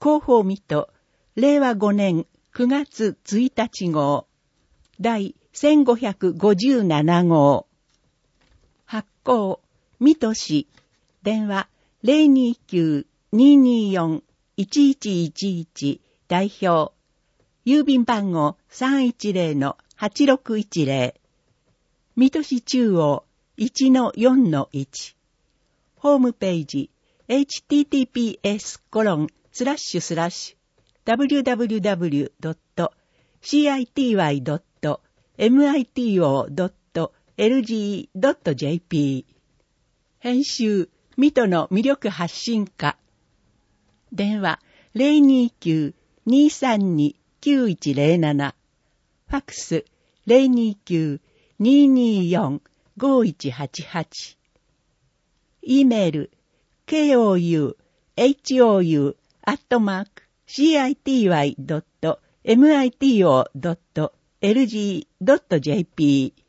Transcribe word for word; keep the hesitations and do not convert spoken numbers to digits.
広報水戸、れいわごねんくがつついたち号、第せんごひゃくごじゅうなな号。発行、水戸市、電話 ゼロにきゅう にーにーよん いちいちいちいち 代表、郵便番号 さんいちゼロ はちろくいちゼロ、水戸市中央 いちのよんのいち、ホームページ エイチティーティーピーエスコロンスラッシュスラッシュダブリューダブリューダブリュードットシーアイティーワイドットエムアイティーオードットエルジードットジェーピー。 編集、水戸の魅力発信課。電話 ゼロにきゅう にーさんに きゅういちゼロなな、ファックス ゼロにきゅう にーにーよん ごいちはちはち、 E メール ケーオーユーエイチオーユー アットマーク シーアイティーワイドットエムアイティーオードットエルジードットジェーピー